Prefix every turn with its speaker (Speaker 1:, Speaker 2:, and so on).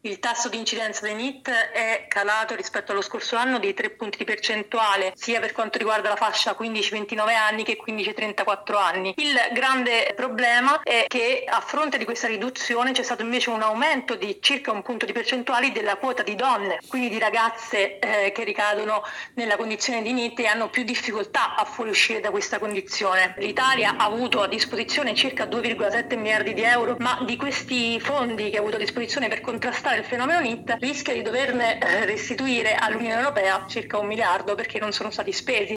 Speaker 1: Il tasso di incidenza dei NEET è calato rispetto allo scorso anno di 3 punti di percentuale, sia per quanto riguarda la fascia 15-29 anni che 15-34 anni. Il grande problema è che a fronte di questa riduzione c'è stato invece un aumento di circa 1 punto di percentuali della quota di donne, quindi di ragazze che ricadono nella condizione di NEET e hanno più difficoltà a fuoriuscire da questa condizione. L'Italia ha avuto a disposizione circa 2,7 miliardi di euro, ma di questi fondi che ha avuto a disposizione per contrastare il fenomeno NEET rischia di doverne restituire all'Unione Europea circa 1 miliardo perché non sono stati spesi.